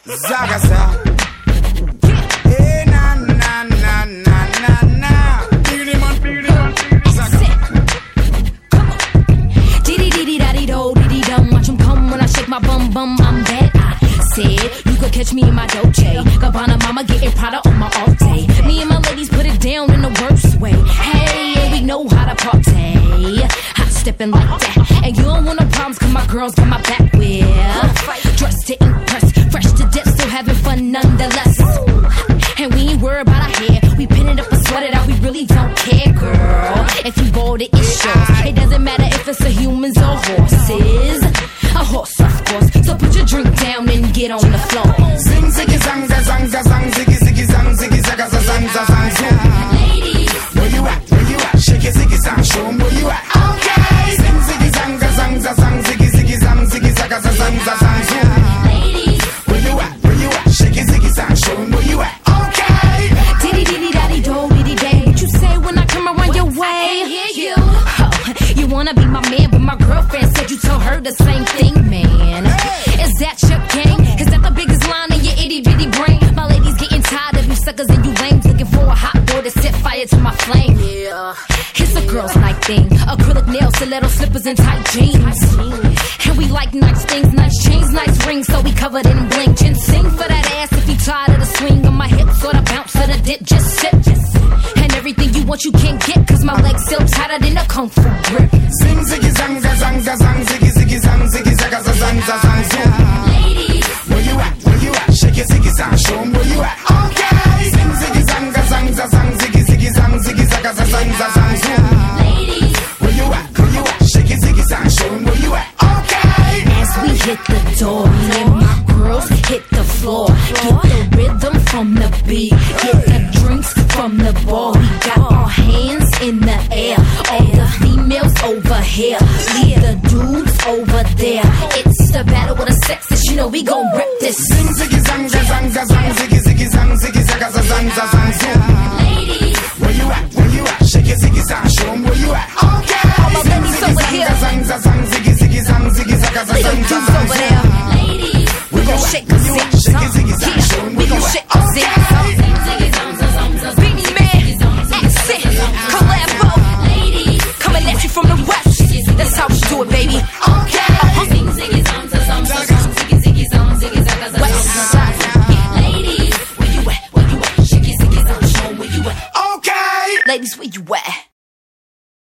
Zagaza. Hey, na na na na na na. Biggie man, Zaga. Come on. Diddy diddy daddy do, diddy dum. Watch him come when I shake my bum bum. I'm bad. I said you could catch me in my Dolce Gabbana, mama getting Prada on my off day. Me and my ladies put it down in the worst way. Hey, and we know how to party. Hot stepping like that, and you don't want no problems 'cause my girls got my back. We're dressed to impress, fresh to death, still having fun nonetheless. And we ain't worried about our hair. We pin it up and sweat it out. We really don't care, girl. If you bought it, it's yours. It doesn't matter if it's a humans or horses. A horse, of course. So put your drink down and get on the floor. Zing ziggy zang za zang za zang ziggy ziggy zang ziggy zaga za zang za zang zang. Ladies, where you at? Where you at? Shake it ziggy zang, show 'em where you at. Okay. Zing ziggy zang za zang za zang ziggy ziggy zang ziggy zaga za zang za zang zang. ladies. Where you at? Where you at? Shake it ziggy zang, show 'em where you at. Okay. Diddy diddy daddy do diddy day. What you say when I come around your way? I hear you. Oh, you wanna be my man, but my girlfriend said you told her the same thing, man. Is that your game? Is that the biggest line in your itty bitty brain? My ladies getting tired of you suckers and you lames, looking for a hot boy to set fire to my flame. Yeah, it's a girls' night thing. Acrylic nails, stiletto slippers, and tight jeans. And we like nice things, nice chains, nice rings, so we covered in bling. Ginseng for that ass if you tired of the swing on my hips or the bounce of the dip. Just sit. And everything you want you can't get, 'cause my legs still tighter than a kung fu grip. Zing ziggy zang za zang za zang ziggy ziggy zang ziggy zaga za zang za zang zang. Ladies, where you at? Where you at? Shake it ziggy zang, show 'em where you at. Okay. Zing ziggy zang za zang za zang ziggy ziggy zang ziggy zaga za zang za zang zang. ladies. Where you at? Where you at? Shake it ziggy zang, show 'em where you at. Okay. As we hit the door, me and my girls hit the floor. Get the rhythm from the beat, get the drinks from the bar. We got our hands in the air, all the females over here, leave the dudes over there. It's the battle of the sexes, you know we gon' rip this. Zing ziggy zang za zang za zang ziggy ziggy zang ziggy zaga za zang za zang zang. Ladies, where you at? Where you at? Shake it ziggy zang, show 'em where you at. Okay. all my ladies over here, Zang za zang ziggy ziggy zang ziggy zaga za little zang za dudes zang over zang. there. Ladies, we gon' shake a zig Shake it ziggy zang, show 'em we where gon' you shake at. a zig Beanie Man, accent, collabo, coming at you from the west. That's how we do it, baby. Okay. West side. Ladies, where you at? Where you at? Shake it, ziggy, zang, show 'em where you at. Okay. Ladies, where